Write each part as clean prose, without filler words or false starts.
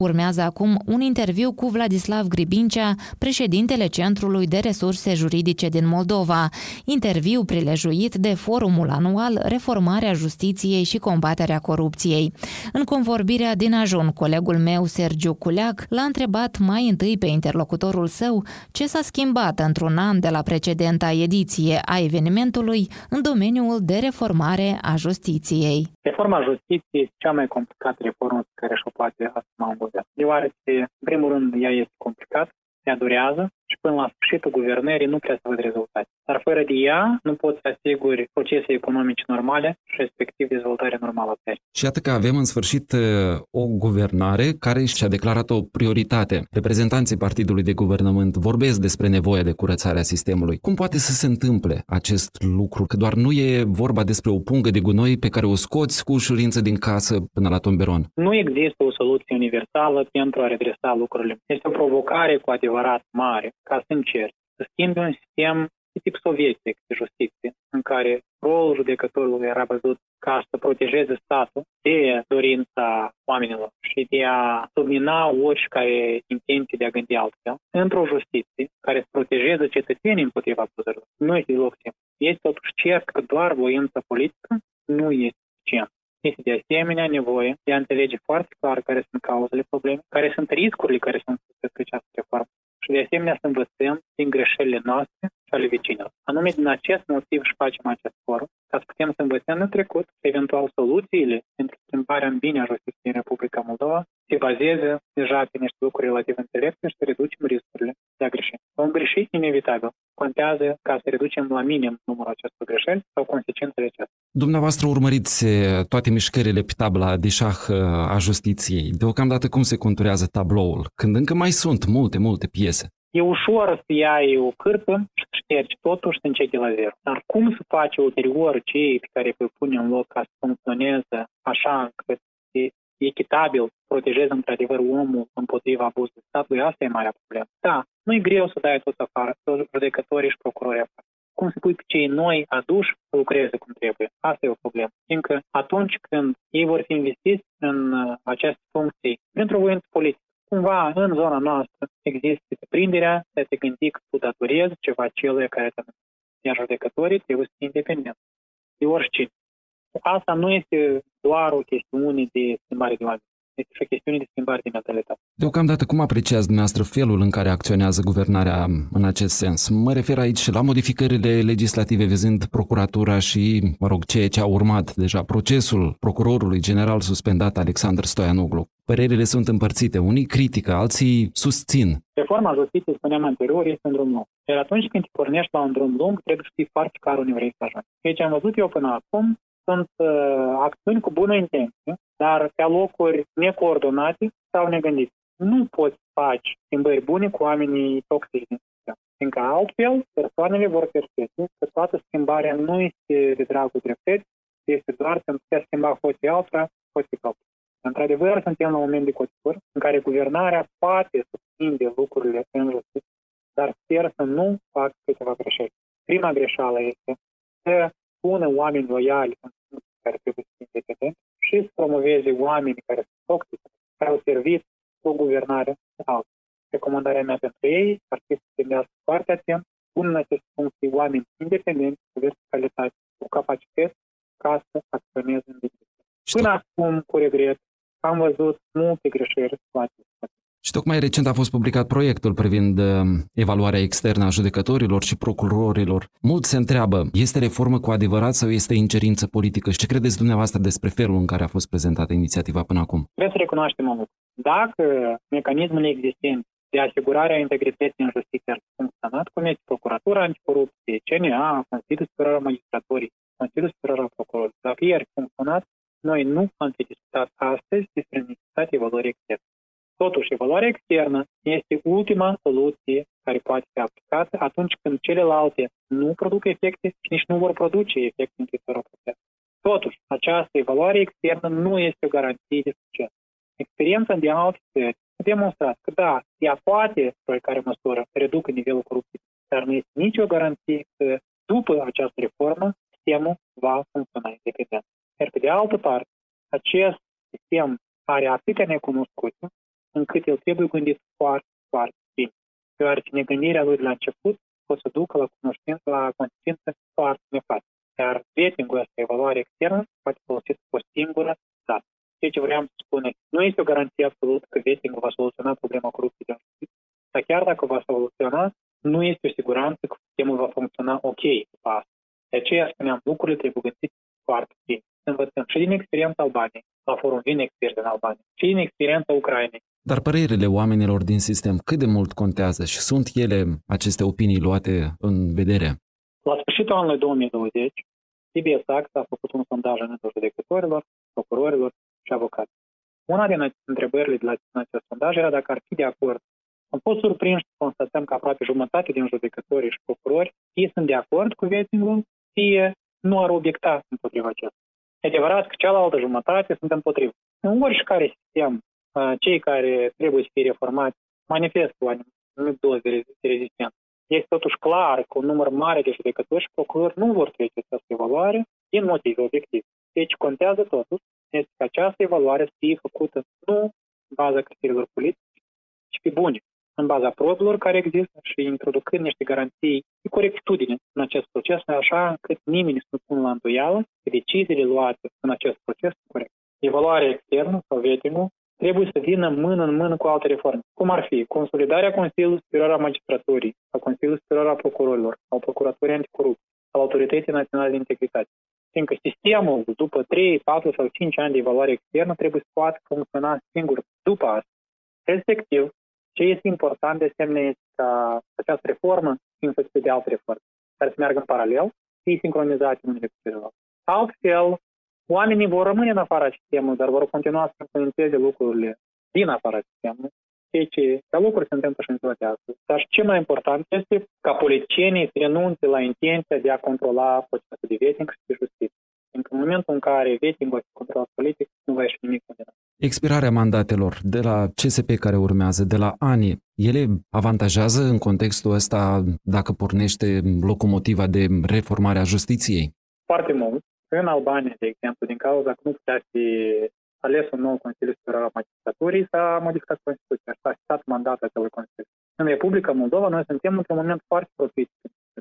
Urmează acum un interviu cu Vladislav Gribincea, președintele Centrului de Resurse Juridice din Moldova, interviu prilejuit de forumul anual Reformarea Justiției și Combaterea Corupției. În convorbirea din ajun, colegul meu, Sergiu Culeac, l-a întrebat mai întâi pe interlocutorul său ce s-a schimbat într-un an de la precedenta ediție a evenimentului în domeniul de reformare a justiției. Reforma justiției este cea mai complicată reformă pe care și-o poate asuma un guvern. Deoarece, în primul rând, ea este complicată, ea durează și până la sfârșitul guvernării nu prea se văd rezultate. Dar fără de ea nu poți să asiguri procese economice normale și respectiv dezvoltarea normală a țării. Și iată că avem în sfârșit o guvernare care și-a declarat o prioritate. Reprezentanții partidului de guvernământ vorbesc despre nevoia de curățare a sistemului. Cum poate să se întâmple acest lucru? Că doar nu e vorba despre o pungă de gunoi pe care o scoți cu ușurință din casă până la tomberon. Nu există o soluție universală pentru a redresa lucrurile. Este o provocare cu adevărat mare ca să încerci să schimbi un sistem de tip sovietic de justiție, în care rolul judecătorului era văzut ca să protejeze statul de dorința oamenilor și de a submina oricare intenție de a gândi altfel, într-o justiție care să protejeze cetățenii împotriva abuzurilor. Nu este deloc simplu. Este totuși cert că doar voința politică nu este suficient. Este de asemenea nevoie de a înțelege foarte clar care sunt cauzele problemei, care sunt riscurile care sunt puse pe această reformă și de asemenea să învățăm din greșelile noastre și ale vecinilor. Anume din acest motiv și facem acest forum, ca să putem să învățăm în trecut și eventual soluțiile pentru schimbarea în bine a justiției în Republica Moldova se bazeze deja pe niște lucruri relativ înțelepte și să reducem riscurile de a greși. Vom greși inevitabil. Contează ca să reducem la minim numărul acestor greșeli sau consecințele acestea. Dumneavoastră urmăriți toate mișcările pe tabla de șah a justiției. Deocamdată cum se conturează tabloul, când încă mai sunt multe piese? E ușor să iei o cârpă și să ștergi totul și să începi de la zero. Dar cum să faci ulterior cei pe care îi pune în loc ca să funcționeze așa încât echitabil protejeze într-adevăr omul împotriva abuzului statului? Asta e marea problemă. Da, nu e greu să dai toți afară, toți judecătorii și procurorii afară. Cum să pui pe cei noi aduși să lucreze cum trebuie? Asta e o problemă. Fiindcă atunci când ei vor fi investiți în aceste funcții printr-o voință politică, cumva în zona noastră există deprinderea de a te gândi că tu datorezi ceva celuia care te amenință. Iar judecătorii trebuie să fie independenți de oricine. Asta nu este doar o chestiune de schimbare de oameni. Este și o chestiune de schimbare de mentalitate. Deocamdată, cum apreciați dumneavoastră felul în care acționează guvernarea în acest sens? Mă refer aici la modificările legislative vizând procuratura și, ceea ce a urmat deja, procesul procurorului general suspendat Alexandru Stoianoglu. Părerile sunt împărțite. Unii critică, alții susțin. Reforma justiției, spuneam anterior, este un drum lung. Iar atunci când te pornești la un drum lung, trebuie să știi foarte clar unde vrei să ajungi. Ceea ce am văzut eu până acum sunt acțiuni cu bună intenție, dar pe locuri necoordonate sau negândite. Nu poți face schimbări bune cu oamenii toxici din sistem. Fiindcă altfel, persoanele vor percepe că toată schimbarea nu este de dragul dreptății, este doar pentru a schimba hoții altora, hoții proprii. Într-adevăr, suntem la un moment de cotitură în care guvernarea poate să schimbe lucrurile în justiție, dar sper să nu facă câteva greșeli. Prima greșeală este să pună oameni loiali în funcții care trebuie să fie independenți și să promoveze oameni care sunt toxici, care au servit o guvernare altă. Recomandarea mea pentru ei ar fi să se gândească foarte atent, pun în aceste funcții oameni independenți, cu verticalitate, cu capacități, ca să acționeze în justiție. Până acum, cu regret, am văzut multe greșeli la acest. Și tocmai recent a fost publicat proiectul privind evaluarea externă a judecătorilor și procurorilor. Mulți se întreabă, este reformă cu adevărat sau este ingerință politică? Și ce credeți dumneavoastră despre felul în care a fost prezentată inițiativa până acum? Trebuie să recunoaștem un lucru. Dacă mecanismele existente de asigurare a integrității în justiție ar funcționat, cum este Procuratura Anticorupție, CNA, Consiliul Superior al Magistraturii, Consiliul Superior al Procurorilor, dacă ei ar funcționat, noi nu am fi discutat astăzi despre necesitatea evaluării externe. Totuși, evaluarea externă este ultima soluție care poate fi aplicată atunci când celelalte nu produc efecte și nici nu vor produce efecte în viitorul proces. Totuși, această evaluare externă nu este o garanție de succes. Experiența de alte țări a demonstrat că da, ea poate, pe care măsură, reducă nivelul corupției, dar nu este nicio garanție că după această reformă sistemul va funcționa independent. Iar pe de altă parte, acest sistem are atâtea necunoscute încât el trebuie gândit foarte, foarte bine. Deoarece negândirea lui de la început poate să ducă la cunoștință, la consecință foarte nefastă. Iar ratingul ăsta, evaluare externă, poate folosit cu o singură dată. Ceea ce vreau să spun, nu este o garanție absolută că ratingul va soluționa problema corupției din justiție, dar chiar dacă va soluționa, nu este o siguranță că sistemul va funcționa ok după asta. De aceea spuneam, lucrurile trebuie gândite foarte bine. Să învățăm și din experiența Albaniei, la forum vin experți din Albania, și din experiența Ucrainei. Dar părerile oamenilor din sistem cât de mult contează și sunt ele, aceste opinii, luate în vedere? La sfârșitul anului 2020, CBS Act a făcut un sondaj în rândul judecătorilor, procurorilor și avocați. Una din întrebările de la acest sondaj era dacă ar fi de acord. Am fost surprinși să constatăm că aproape jumătate din judecătorii și procurori fie sunt de acord cu ratingul, fie nu ar obiecta împotriva acesta. E adevărat că cealaltă jumătate sunt împotrivă. În oricare sistem, cei care trebuie să fie reformați manifestă o anumită doză de rezistență. Este totuși clar că un număr mare de judecători și procurori nu vor trece această evaluare din motive obiective. Deci contează totuși este că această evaluare să fie făcută nu în baza criteriilor politice, ci pe bune, în baza probelor care există și introducând niște garanții de corectitudine în acest proces, așa încât nimeni să nu pună la îndoială că deciziile luate în acest proces sunt corecte. Evaluarea externă sau ratingul trebuie să vină mână în mână cu alte reforme. Cum ar fi consolidarea Consiliului Superior al Magistraturii, a Consiliului Superior al Procurorilor, al Procuraturii Anticorupție, al Autorității Naționale de Integritate. Fiindcă sistemul, după 3, 4 sau 5 ani de evaluare externă, trebuie să poată funcționa singur după asta. Respectiv, ce este important de asemenea este ca această reformă să însoțită de alte reforme, care să meargă în paralel, fie sincronizate unele cu celelalte. Altfel, oamenii vor rămâne în afara sistemului, dar vor continua să implementeze lucrurile din afara sistemului, ceea ce ca lucruri se întâmplă și în ziua de astăzi. Dar ce mai important este ca politicienii să renunțe la intenția de a controla procesul de rating și de justiție. Pentru că în momentul în care ratingul va fi controlat politic, nu va ieși nimic din asta. Expirarea mandatelor de la CSP care urmează, de la ANI, ele avantajează în contextul ăsta dacă pornește locomotiva de reformare a justiției? Foarte mult. În Albania, de exemplu, din cauza că nu putea fi ales un nou Consiliu Superior al Magistraturii, s-a modificat Constituția și s-a citat mandatul acelui Consiliu. În Republica Moldova, noi suntem într-un moment foarte propice.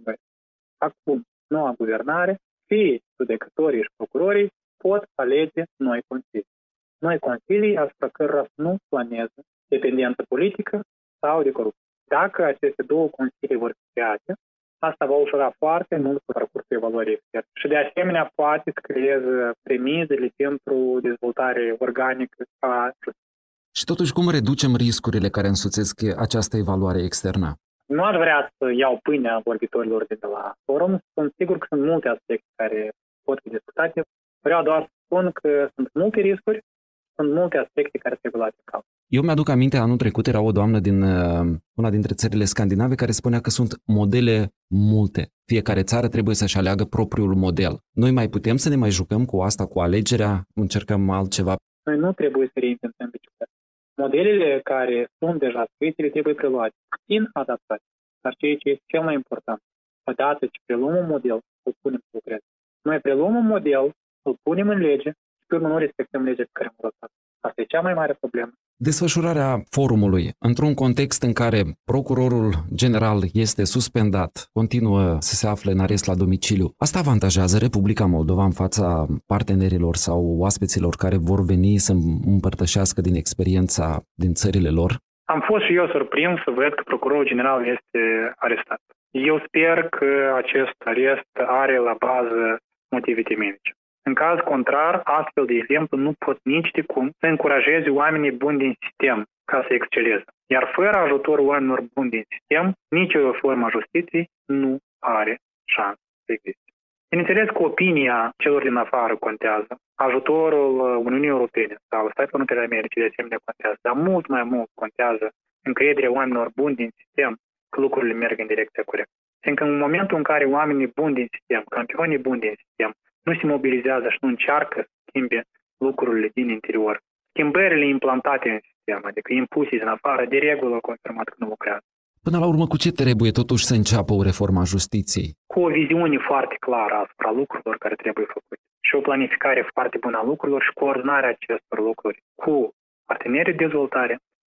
Acum, noua guvernare, fie judecătorii și procurorii pot alege noi consilii. Noi consilii asupra cărora nu planează dependență politică sau de corupție. Dacă aceste două consilii vor fi create, asta va ușura foarte mult parcursul evaluării externe. Și de asemenea poate să creeze premizele pentru dezvoltare organică a justiției. Și totuși cum reducem riscurile care însoțesc această evaluare externă? Nu aș vrea să iau pâinea vorbitorilor de la forum. Sunt sigur că sunt multe aspecte care pot fi discutate. Vreau doar să spun că sunt multe riscuri, sunt multe aspecte care trebuie luate în calcul. Eu mi-aduc aminte, anul trecut era o doamnă din una dintre țările scandinave care spunea că sunt modele multe. Fiecare țară trebuie să-și aleagă propriul model. Noi mai putem să ne mai jucăm cu asta, cu alegerea, încercăm altceva? Noi nu trebuie să reinventăm bicicleta. Modelele care sunt deja scrise trebuie preluate, puțin adaptate. Dar ceea ce este cel mai important, odată ce preluăm un model, îl punem să lucreze. Noi preluăm un model, îl punem în lege și pe urmă nu respectăm legea pe care am votat. Asta e cea mai mare problemă. Desfășurarea forumului, într-un context în care procurorul general este suspendat, continuă să se afle în arest la domiciliu, asta avantajează Republica Moldova în fața partenerilor sau oaspeților care vor veni să împărtășească din experiența din țările lor? Am fost și eu surprins să văd că procurorul general este arestat. Eu sper că acest arest are la bază motive temenice. În caz contrar, astfel de exemplu nu pot nici de cum să încurajeze oamenii buni din sistem ca să exceleze. Iar fără ajutorul oamenilor buni din sistem, nicio reformă a justiției nu are șansă să existe. Bineînțeles că opinia celor din afară contează, ajutorul Uniunii Europene sau Statelor Unite ale Americii de asemenea contează, dar mult mai mult contează încrederea oamenilor buni din sistem că lucrurile merg în direcția corectă. Fiindcă în momentul în care oamenii buni din sistem, campionii buni din sistem, nu se mobilizează și nu încearcă să schimbe lucrurile din interior, schimbările implantate în sistem, adică impuse din afară, de regulă au confirmat că nu lucrează. Până la urmă, cu ce trebuie totuși să înceapă o reformă a justiției? Cu o viziune foarte clară asupra lucrurilor care trebuie făcute și o planificare foarte bună a lucrurilor și coordonarea acestor lucruri cu partenerii de dezvoltare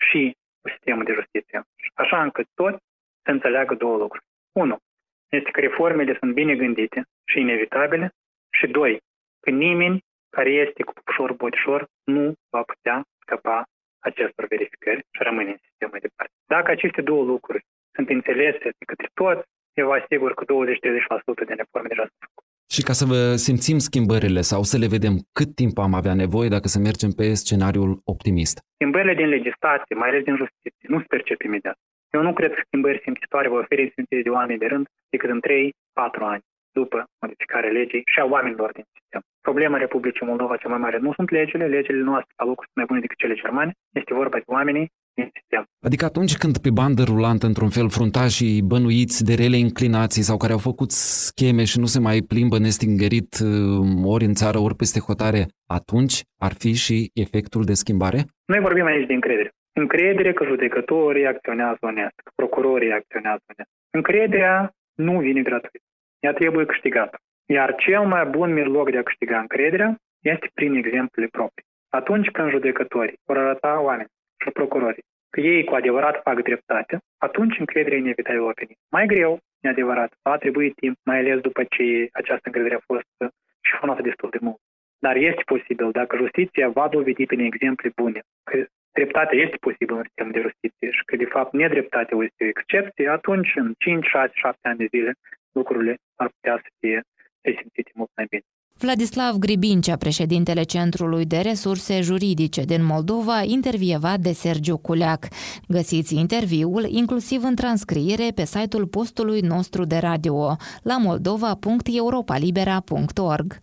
și cu sistemul de justiție, așa încât toți să înțeleagă două lucruri. 1. Este că reformele sunt bine gândite și inevitabile și 2. Că nimeni care este cu ușor botișor nu va putea scăpa acestor verificări și rămâne în sistem mai departe. Dacă aceste două lucruri sunt înțelese de către toți, eu vă asigur că 20-30% din reforme deja sunt făcute. Și ca să vă simțim schimbările sau să le vedem, cât timp am avea nevoie dacă să mergem pe scenariul optimist? Schimbările din legislație, mai ales din justiție, nu se percep imediat. Eu nu cred că schimbări simțitoare vor oferi simțire de oameni de rând decât în 3-4 ani după modificarea legii și a oamenilor din sistem. Problema Republicii Moldova cea mai mare nu sunt legile noastre la locuri sunt mai bune decât cele germane, este vorba de oamenii din sistem. Adică atunci când pe bandă rulantă, într-un fel, fruntașii bănuiți de rele inclinații sau care au făcut scheme și nu se mai plimbă nestingerit ori în țară, ori peste hotare, atunci ar fi și efectul de schimbare? Noi vorbim aici de încredere. Încredere că judecătorii acționează onest, că procurorii acționează onest. Încrederea nu vine gratuit. Ea trebuie câștigată. Iar cel mai bun mijloc de a câștiga încrederea este prin exemplele proprii. Atunci când judecătorii vor arăta oameni și procurorii că ei cu adevărat fac dreptate, atunci încrederea inevitabil va veni. Mai greu, e adevărat, va trebui timp, mai ales după ce această încredere a fost șifonată destul de mult. Dar este posibil, dacă justiția va dovedi prin exemple bune că dreptatea este posibilă în sistemul de justiție și că, de fapt, nedreptatea este o excepție, atunci, în 5, 6, 7 ani de zile, lucrurile ar putea să fie resimțite mult mai bine. Vladislav Gribincea, președintele Centrului de Resurse Juridice din Moldova, intervievat de Sergiu Culeac. Găsiți interviul inclusiv în transcriere pe site-ul postului nostru de radio la moldova.europalibera.org.